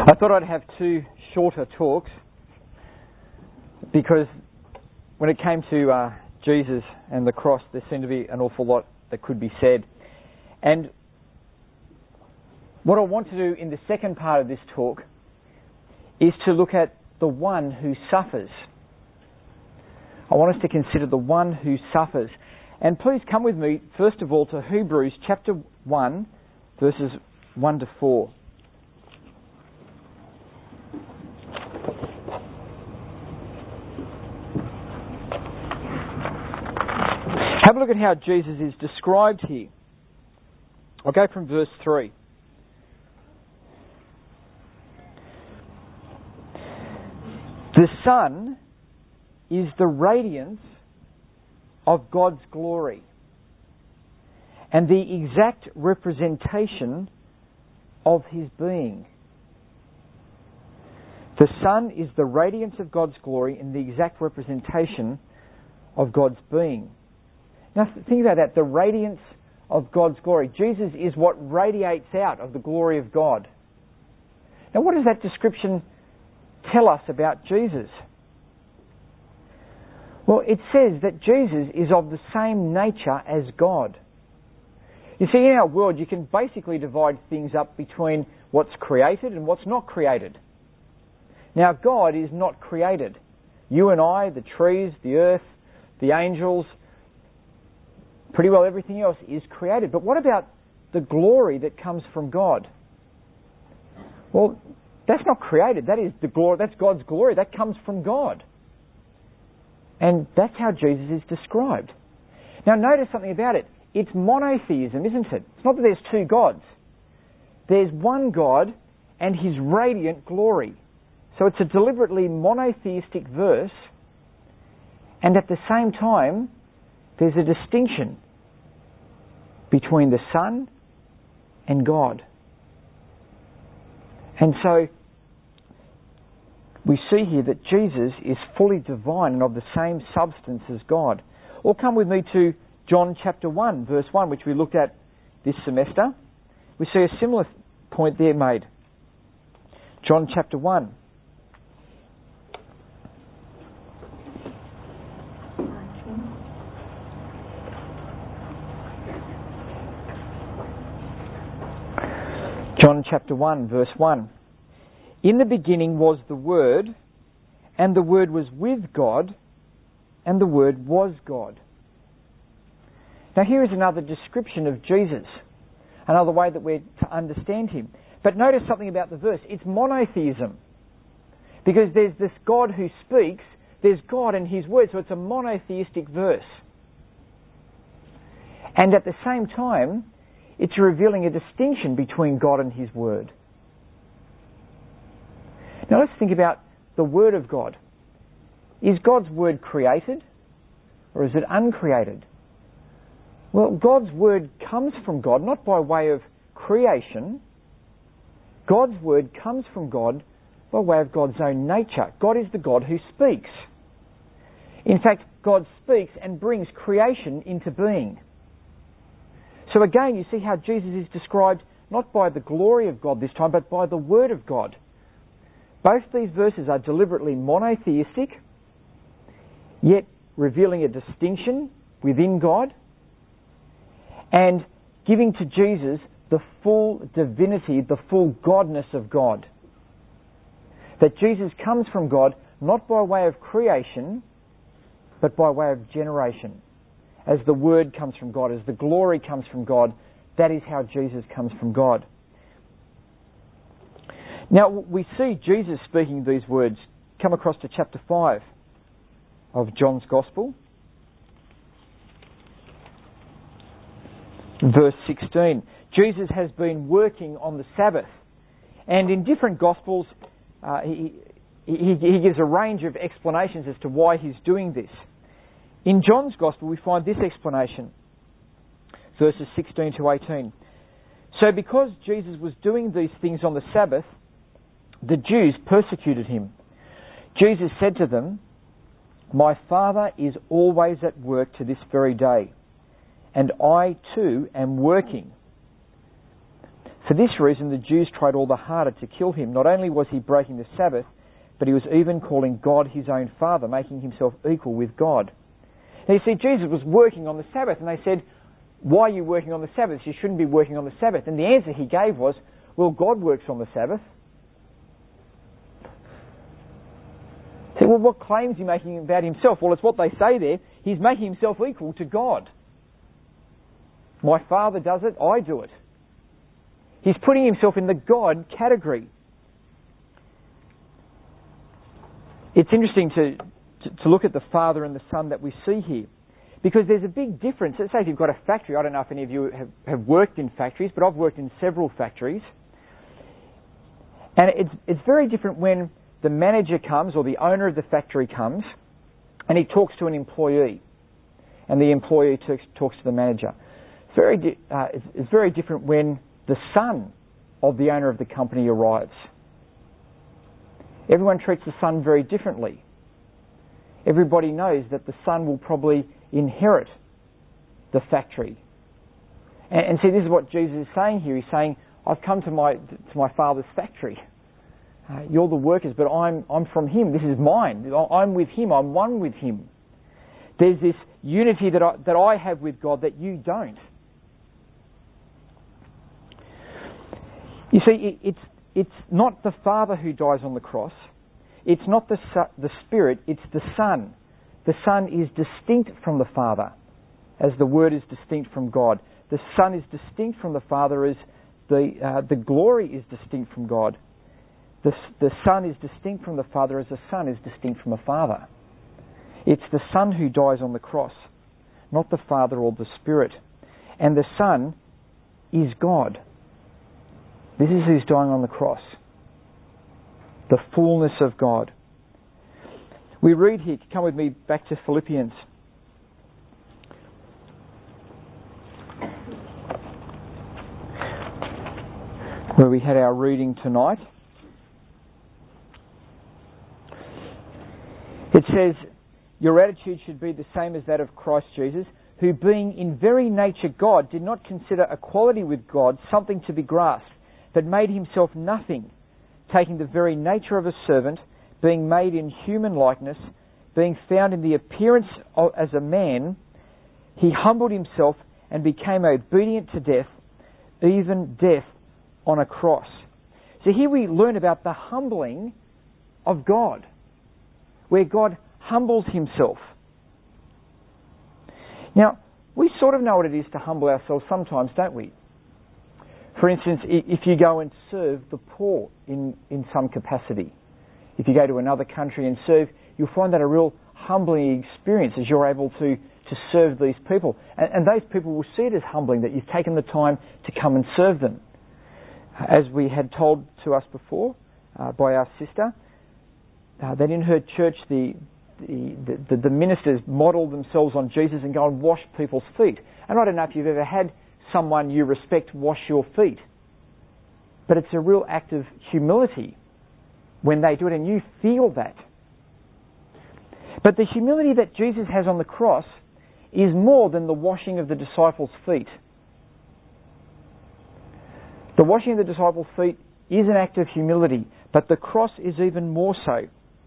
I thought I'd have two shorter talks because when it came to Jesus and the cross, there seemed to be an awful lot that could be said. And what I want to do in the second part of this talk is to look at the one who suffers. I want us to consider the one who suffers. And please come with me, first of all, to Hebrews chapter 1, verses 1 to 4. Have a look at how Jesus is described here. I'll go from verse 3. The Son is the radiance of God's glory and the exact representation of His being. The Son is the radiance of God's glory and the exact representation of God's being. Now think about that, the radiance of God's glory. Jesus is what radiates out of the glory of God. Now what does that description tell us about Jesus? Well, it says that Jesus is of the same nature as God. You see, in our world you can basically divide things up between what's created and what's not created. Now God is not created. You and I, the trees, the earth, the angels, pretty well everything else is created. But what about the glory that comes from God? Well, that's not created. That is the glory. That's God's glory. That comes from God. And that's how Jesus is described. Now notice something about it. It's monotheism, isn't it? It's not that there's two gods. There's one God and His radiant glory. So it's a deliberately monotheistic verse, and at the same time there's a distinction between the Son and God. And so we see here that Jesus is fully divine and of the same substance as God. Or come with me to John chapter 1, verse 1, which we looked at this semester. We see a similar point there made. John chapter 1. John chapter 1, verse 1. In the beginning was the Word, and the Word was with God, and the Word was God. Now here is another description of Jesus, another way that we're to understand Him. But notice something about the verse. It's monotheism. Because there's this God who speaks, there's God and His Word, so it's a monotheistic verse. And at the same time, it's revealing a distinction between God and His Word. Now let's think about the Word of God. Is God's Word created or is it uncreated? Well, God's Word comes from God, not by way of creation. God's Word comes from God by way of God's own nature. God is the God who speaks. In fact, God speaks and brings creation into being. So again, you see how Jesus is described not by the glory of God this time, but by the Word of God. Both these verses are deliberately monotheistic, yet revealing a distinction within God and giving to Jesus the full divinity, the full godness of God. That Jesus comes from God not by way of creation, but by way of generation. As the Word comes from God, as the glory comes from God, that is how Jesus comes from God. Now, we see Jesus speaking these words. Come across to chapter 5 of John's Gospel. Verse 16. Jesus has been working on the Sabbath. And in different Gospels, he gives a range of explanations as to why He's doing this. In John's Gospel, we find this explanation. Verses 16 to 18. So because Jesus was doing these things on the Sabbath, the Jews persecuted Him. Jesus said to them, My Father is always at work to this very day, and I too am working. For this reason, the Jews tried all the harder to kill him. Not only was he breaking the Sabbath, but he was even calling God his own Father, making himself equal with God. Now you see, Jesus was working on the Sabbath, and they said, why are you working on the Sabbath? You shouldn't be working on the Sabbath. And the answer he gave was, well, God works on the Sabbath. So, well, what claims is he making about himself? Well, it's what they say there. He's making himself equal to God. My Father does it, I do it. He's putting himself in the God category. It's interesting to look at the Father and the Son that we see here, because there's a big difference. Let's say if you've got a factory, I don't know if any of you have worked in factories, but I've worked in several factories, and it's very different when the manager comes, or the owner of the factory comes, and he talks to an employee, and the employee talks to the manager. It's very different when the son of the owner of the company arrives. Everyone treats the son very differently. Everybody knows that the son will probably inherit the factory. And see, this is what Jesus is saying here. He's saying, I've come to my Father's factory. You're the workers, but I'm from him. This is mine. I'm with him. I'm one with him. There's this unity that I have with God that you don't. You see, it's not the Father who dies on the cross. It's not the Spirit, it's the Son. The Son is distinct from the Father, as the Word is distinct from God. The Son is distinct from the Father as the glory is distinct from God. The Son is distinct from the Father as the Son is distinct from the Father. It's the Son who dies on the cross, not the Father or the Spirit. And the Son is God. This is who's dying on the cross. The fullness of God. We read here, come with me back to Philippians. Where we had our reading tonight. It says, your attitude should be the same as that of Christ Jesus, who being in very nature God, did not consider equality with God something to be grasped, but made himself nothing, taking the very nature of a servant, being made in human likeness, being found in the appearance as a man, he humbled himself and became obedient to death, even death on a cross. So here we learn about the humbling of God, where God humbles himself. Now, we sort of know what it is to humble ourselves sometimes, don't we? For instance, if you go and serve the poor in some capacity, if you go to another country and serve, you'll find that a real humbling experience as you're able to serve these people. And those people will see it as humbling that you've taken the time to come and serve them. As we had told to us before by our sister, that in her church the ministers model themselves on Jesus and go and wash people's feet. And I don't know if you've ever had someone you respect wash your feet, but it's a real act of humility when they do it, and you feel that. But the humility that Jesus has on the cross is more than the washing of the disciples' feet. The washing of the disciples' feet is an act of humility, but the cross is even more so.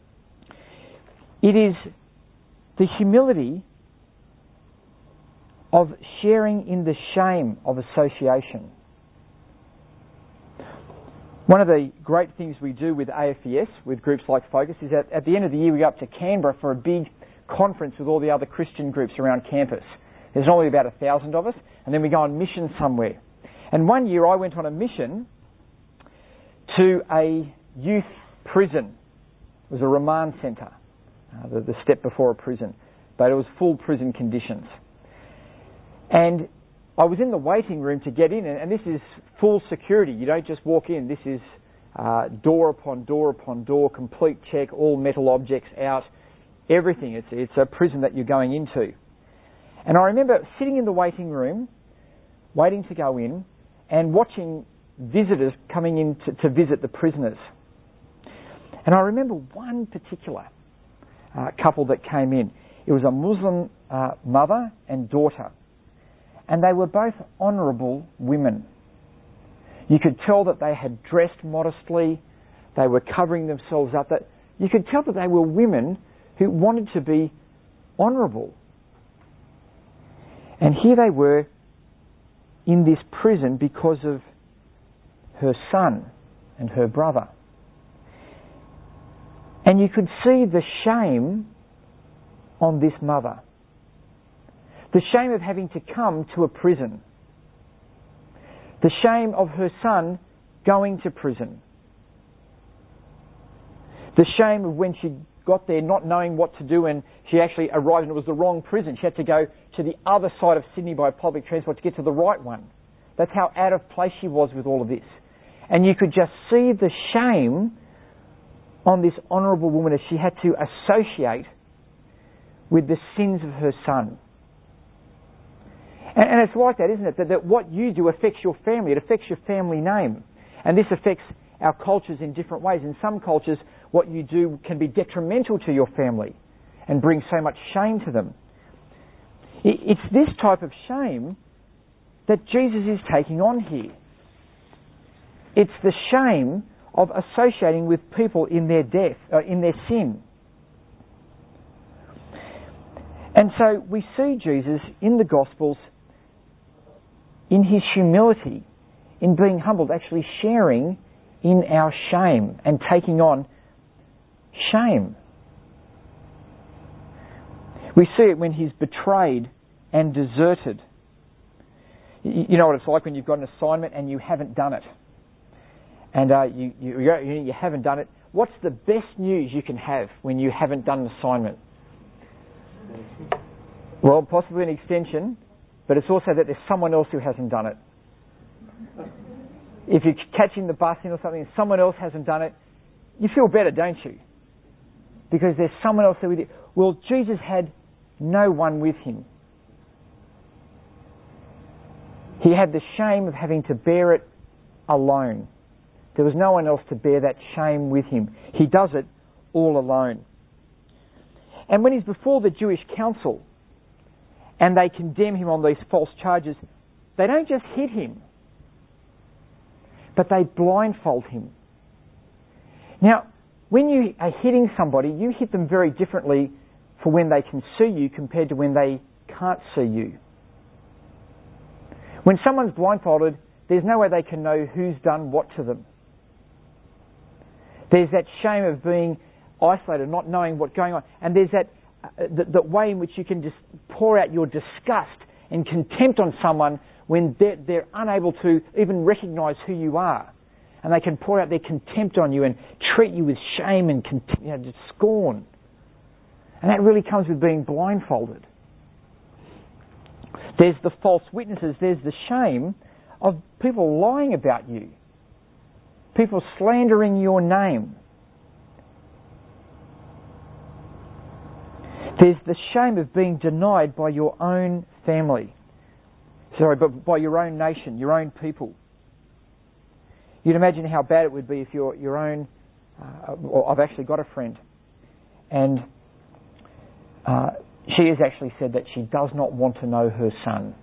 It is the humility of sharing in the shame of association. One of the great things we do with AFES, with groups like Focus, is that at the end of the year we go up to Canberra for a big conference with all the other Christian groups around campus. There's normally about 1,000 of us, and then we go on mission somewhere. And one year I went on a mission to a youth prison. It was a remand centre, the step before a prison, but it was full prison conditions. And I was in the waiting room to get in, and this is full security. You don't just walk in. This is door upon door upon door, complete check, all metal objects out, everything. It's a prison that you're going into. And I remember sitting in the waiting room, waiting to go in, and watching visitors coming in to visit the prisoners. And I remember one particular couple that came in. It was a Muslim mother and daughter. And they were both honourable women. You could tell that they had dressed modestly, they were covering themselves up, that you could tell that they were women who wanted to be honourable. And here they were in this prison because of her son and her brother. And you could see the shame on this mother. The shame of having to come to a prison. The shame of her son going to prison. The shame of when she got there not knowing what to do, and she actually arrived and it was the wrong prison. She had to go to the other side of Sydney by public transport to get to the right one. That's how out of place she was with all of this. And you could just see the shame on this honourable woman as she had to associate with the sins of her son. And it's like that, isn't it? That what you do affects your family. It affects your family name. And this affects our cultures in different ways. In some cultures, what you do can be detrimental to your family and bring so much shame to them. It's this type of shame that Jesus is taking on here. It's the shame of associating with people in their death, in their sin. And so we see Jesus in the Gospels, in his humility, in being humbled, actually sharing in our shame and taking on shame. We see it when he's betrayed and deserted. You know what it's like when you've got an assignment and you haven't done it. And you haven't done it. What's the best news you can have when you haven't done an assignment? Well, possibly an extension, but it's also that there's someone else who hasn't done it. If you're catching the bus in or something and someone else hasn't done it, you feel better, don't you? Because there's someone else there with you. Well, Jesus had no one with him. He had the shame of having to bear it alone. There was no one else to bear that shame with him. He does it all alone. And when he's before the Jewish council and they condemn him on these false charges, they don't just hit him, but they blindfold him. Now, when you are hitting somebody, you hit them very differently for when they can see you compared to when they can't see you. When someone's blindfolded, there's no way they can know who's done what to them. There's that shame of being isolated, not knowing what's going on. And there's that way in which you can just pour out your disgust and contempt on someone when they're unable to even recognise who you are. And they can pour out their contempt on you and treat you with shame and just scorn. And that really comes with being blindfolded. There's the false witnesses. There's the shame of people lying about you. People slandering your name. There's the shame of being denied by your own family. But by your own nation, your own people. You'd imagine how bad it would be if your own... I've actually got a friend, and she has actually said that she does not want to know her son.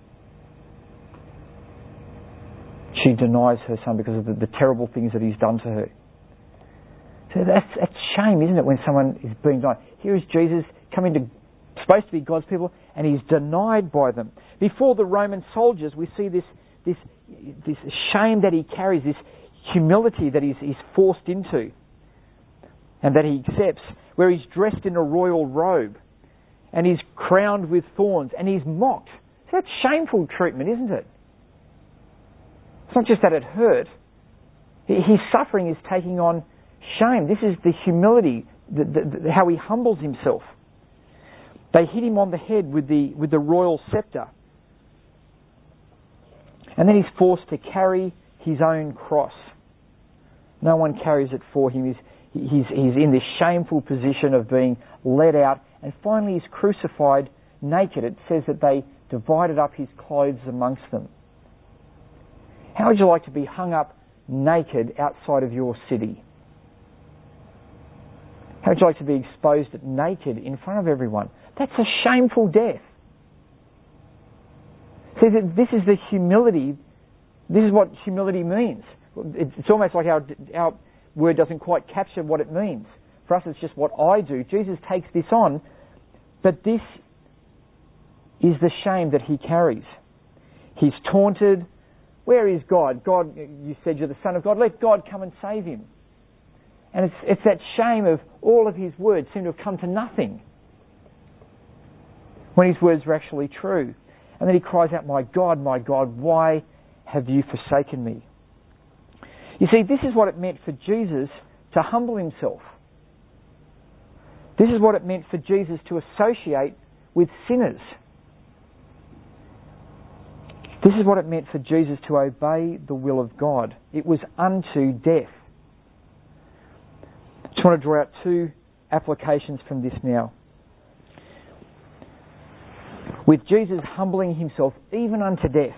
She denies her son because of the terrible things that he's done to her. So that's shame, isn't it, when someone is being denied? Here is Jesus coming to, supposed to be God's people, and he's denied by them. Before the Roman soldiers, we see this shame that he carries, this humility that he's forced into, and that he accepts, where he's dressed in a royal robe, and he's crowned with thorns, and he's mocked. So that's shameful treatment, isn't it? It's not just that it hurt. His suffering is taking on shame. This is the humility, how he humbles himself. They hit him on the head with the royal scepter. And then he's forced to carry his own cross. No one carries it for him. He's in this shameful position of being led out. And finally he's crucified naked. It says that they divided up his clothes amongst them. How would you like to be hung up naked outside of your city? How would you like to be exposed naked in front of everyone? That's a shameful death. See, this is the humility This is what humility means. It's almost like our word doesn't quite capture what it means. For us, it's just what I do. Jesus takes this on, but this is the shame that he carries. He's taunted. Where is God? God, you said you're the Son of God. Let God come and save him. And it's that shame of all of his words seem to have come to nothing when his words were actually true. And then he cries out, my God, why have you forsaken me? You see, this is what it meant for Jesus to humble himself. This is what it meant for Jesus to associate with sinners. This is what it meant for Jesus to obey the will of God. It was unto death. I just want to draw out two applications from this now. With Jesus humbling himself even unto death,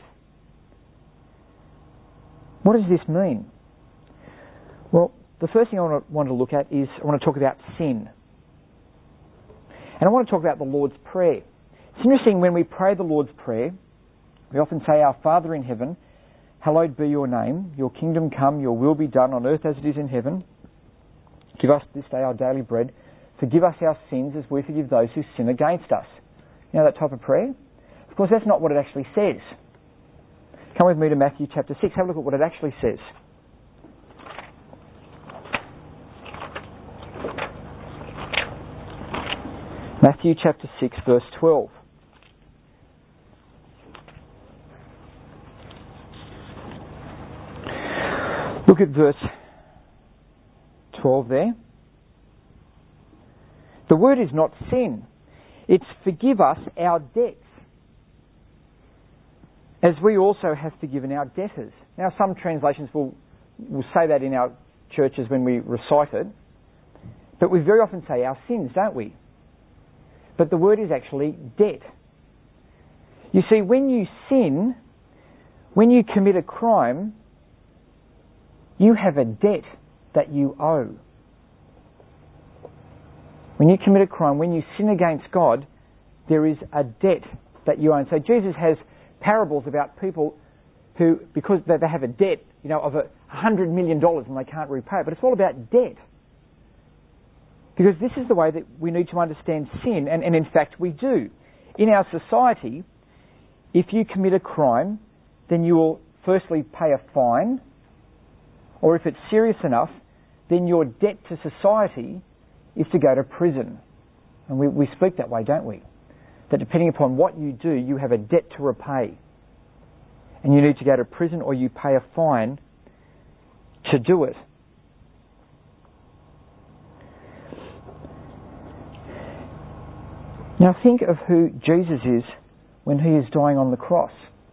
what does this mean? Well, the first thing I want to look at is I want to talk about sin. And I want to talk about the Lord's Prayer. It's interesting, when we pray the Lord's Prayer, we often say, Our Father in heaven, hallowed be your name, your kingdom come, your will be done on earth as it is in heaven. Give us this day our daily bread. Forgive us our sins as we forgive those who sin against us. You know that type of prayer? Of course, that's not what it actually says. Come with me to Matthew chapter 6. Have a look at what it actually says. Matthew chapter 6, verse 12. Look at verse 12 there. The word is not sin. It's forgive us our debts, as we also have forgiven our debtors. Now, some translations will say that in our churches when we recite it, but we very often say our sins, don't we? But the word is actually debt. You see, when you sin, when you commit a crime, you have a debt that you owe. When you commit a crime, when you sin against God, there is a debt that you owe. And so Jesus has parables about people who, because they have a debt, of $100 million and they can't repay it. But it's all about debt. Because this is the way that we need to understand sin, and in fact we do. In our society, if you commit a crime, then you will firstly pay a fine, or if it's serious enough, then your debt to society is to go to prison. And we speak that way, don't we? That depending upon what you do, you have a debt to repay. And you need to go to prison or you pay a fine to do it. Now think of who Jesus is when he is dying on the cross.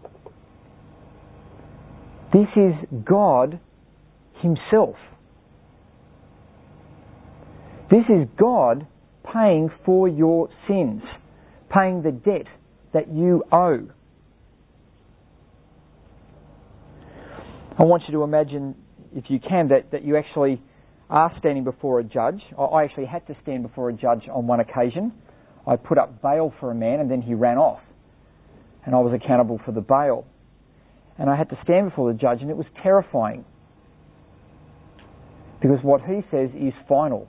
This is God himself. This is God paying for your sins, paying the debt that you owe. I want you to imagine, if you can, that you actually are standing before a judge. I actually had to stand before a judge on one occasion. I put up bail for a man and then he ran off. And I was accountable for the bail. And I had to stand before the judge, and it was terrifying. Because what he says is final.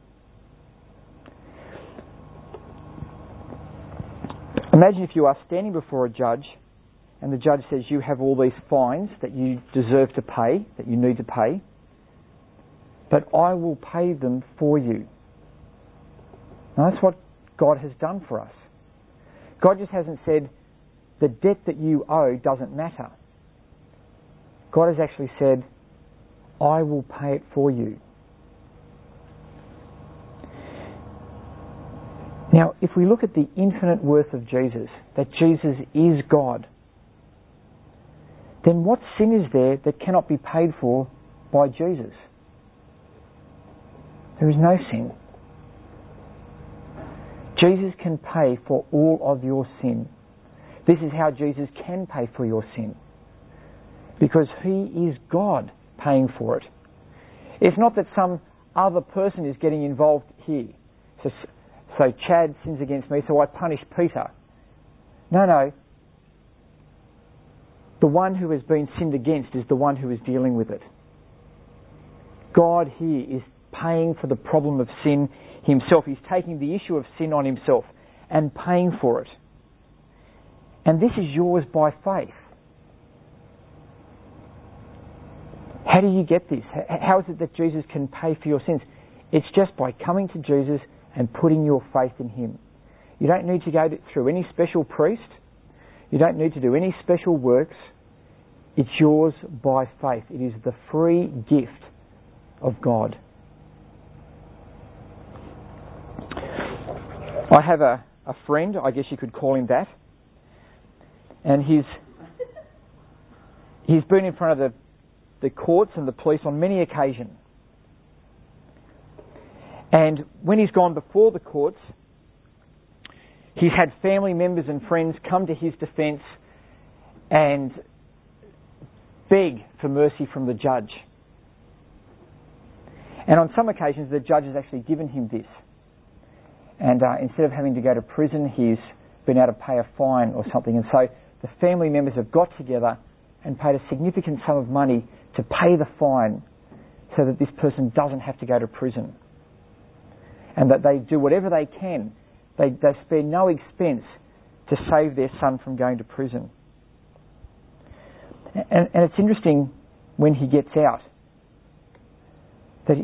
Imagine if you are standing before a judge and the judge says you have all these fines that you deserve to pay, that you need to pay, but I will pay them for you. Now that's what God has done for us. God just hasn't said the debt that you owe doesn't matter. God has actually said, I will pay it for you. Now, if we look at the infinite worth of Jesus, that Jesus is God, then what sin is there that cannot be paid for by Jesus? There is no sin. Jesus can pay for all of your sin. This is how Jesus can pay for your sin. Because he is God paying for it. It's not that some other person is getting involved here. So Chad sins against me, so I punish Peter. No. The one who has been sinned against is the one who is dealing with it. God here is paying for the problem of sin himself. He's taking the issue of sin on himself and paying for it. And this is yours by faith. How do you get this? How is it that Jesus can pay for your sins? It's just by coming to Jesus and putting your faith in him. You don't need to go through any special priest. You don't need to do any special works. It's yours by faith. It is the free gift of God. I have a friend, I guess you could call him that, and he's been in front of the courts and the police on many occasions. And when he's gone before the courts, he's had family members and friends come to his defence and beg for mercy from the judge. And on some occasions, the judge has actually given him this. And instead of having to go to prison, he's been able to pay a fine or something. And so the family members have got together and paid a significant sum of money to pay the fine so that this person doesn't have to go to prison. And that they do whatever they can. They spare no expense to save their son from going to prison. And it's interesting when he gets out that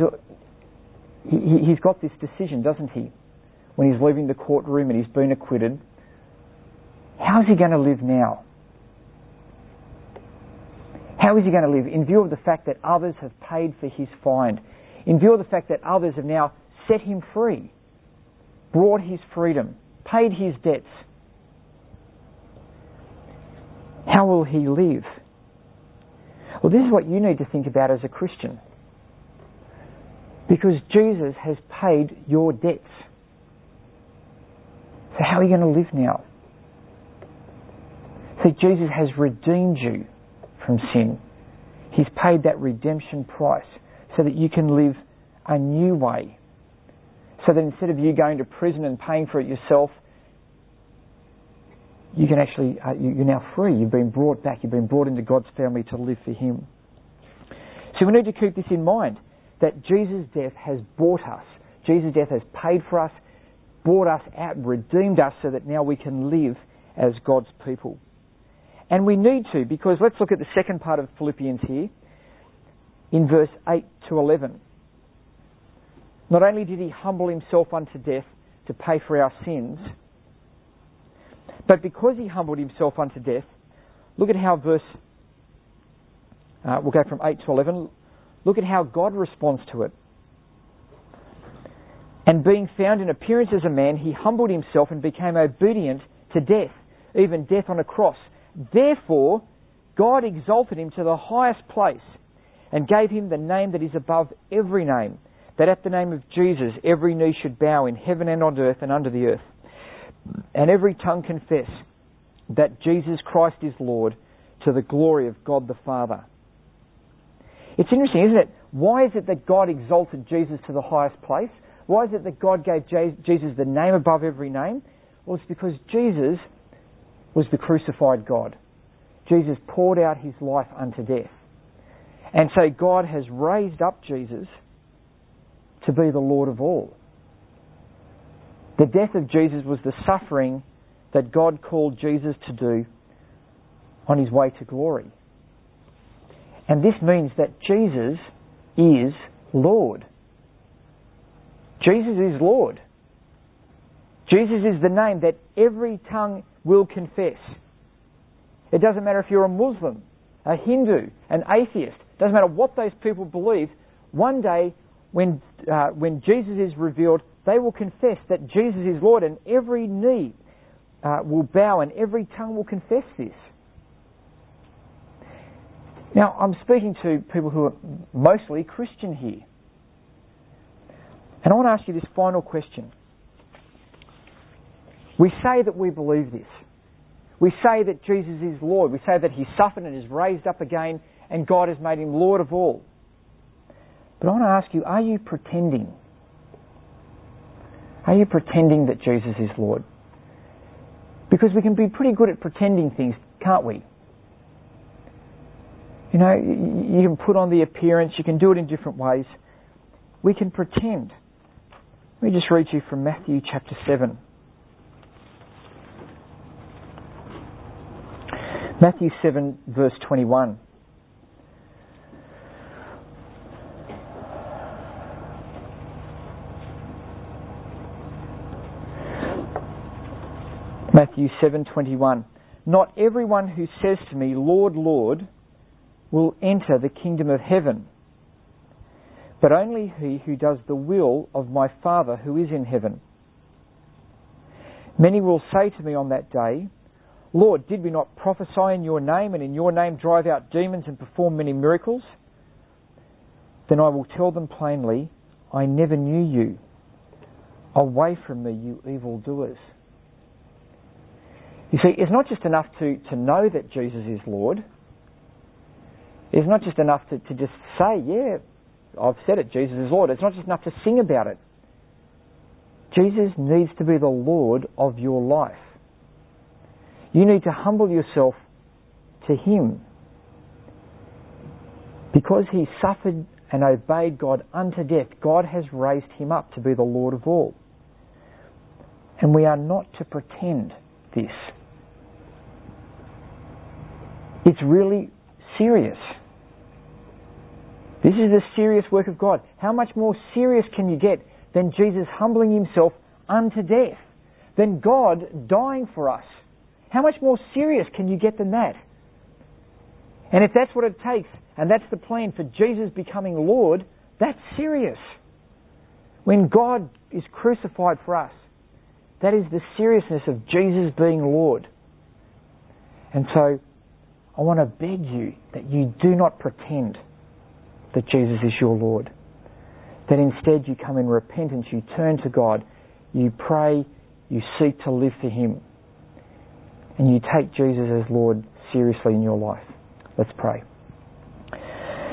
he's got this decision, doesn't he? When he's leaving the courtroom and he's been acquitted, how is he going to live now? How is he going to live in view of the fact that others have paid for his fine, in view of the fact that others have now set him free, brought his freedom, paid his debts? How will he live? Well, this is what you need to think about as a Christian. Because Jesus has paid your debts. So how are you going to live now? See, Jesus has redeemed you from sin. He's paid that redemption price so that you can live a new way. So that instead of you going to prison and paying for it yourself, you can actually, you're now free. You've been brought back. You've been brought into God's family to live for him. So we need to keep this in mind, that Jesus' death has bought us. Jesus' death has paid for us, bought us out, redeemed us so that now we can live as God's people. And we need to, because let's look at the second part of Philippians here, in verse 8 to 11. Not only did he humble himself unto death to pay for our sins, but because he humbled himself unto death, look at how we'll go from 8 to 11, look at how God responds to it. And being found in appearance as a man, he humbled himself and became obedient to death, even death on a cross. Therefore, God exalted him to the highest place and gave him the name that is above every name, that at the name of Jesus every knee should bow in heaven and on earth and under the earth, and every tongue confess that Jesus Christ is Lord, to the glory of God the Father. It's interesting, isn't it? Why is it that God exalted Jesus to the highest place? Why is it that God gave Jesus the name above every name? Well, it's because Jesus was the crucified God. Jesus poured out his life unto death. And so God has raised up Jesus to be the Lord of all. The death of Jesus was the suffering that God called Jesus to do on his way to glory. And this means that Jesus is Lord. Jesus is Lord. Jesus is the name that every tongue will confess. It doesn't matter if you're a Muslim, a Hindu, an atheist. It doesn't matter what those people believe. One day, when Jesus is revealed, they will confess that Jesus is Lord, and every knee will bow and every tongue will confess this. Now, I'm speaking to people who are mostly Christian here. And I want to ask you this final question. We say that we believe this. We say that Jesus is Lord. We say that he suffered and is raised up again and God has made him Lord of all. But I want to ask you, are you pretending? Are you pretending that Jesus is Lord? Because we can be pretty good at pretending things, can't we? You know, you can put on the appearance, you can do it in different ways. We can pretend. Let me just read you from Matthew chapter 7. Matthew 7 verse 21. Matthew 7:21. Not everyone who says to me, Lord, Lord, will enter the kingdom of heaven, but only he who does the will of my Father who is in heaven. Many will say to me on that day, Lord, did we not prophesy in your name, and in your name drive out demons and perform many miracles? Then I will tell them plainly, I never knew you. Away from me, you evildoers. You see, it's not just enough to know that Jesus is Lord. It's not just enough to just say, yeah, I've said it, Jesus is Lord. It's not just enough to sing about it. Jesus needs to be the Lord of your life. You need to humble yourself to Him. Because He suffered and obeyed God unto death, God has raised Him up to be the Lord of all. And we are not to pretend this. It's really serious. This is the serious work of God. How much more serious can you get than Jesus humbling Himself unto death? Than God dying for us? How much more serious can you get than that? And if that's what it takes, and that's the plan for Jesus becoming Lord, that's serious. When God is crucified for us, that is the seriousness of Jesus being Lord. And so, I want to beg you that you do not pretend that Jesus is your Lord. That instead you come in repentance, you turn to God, you pray, you seek to live for Him. And you take Jesus as Lord seriously in your life. Let's pray.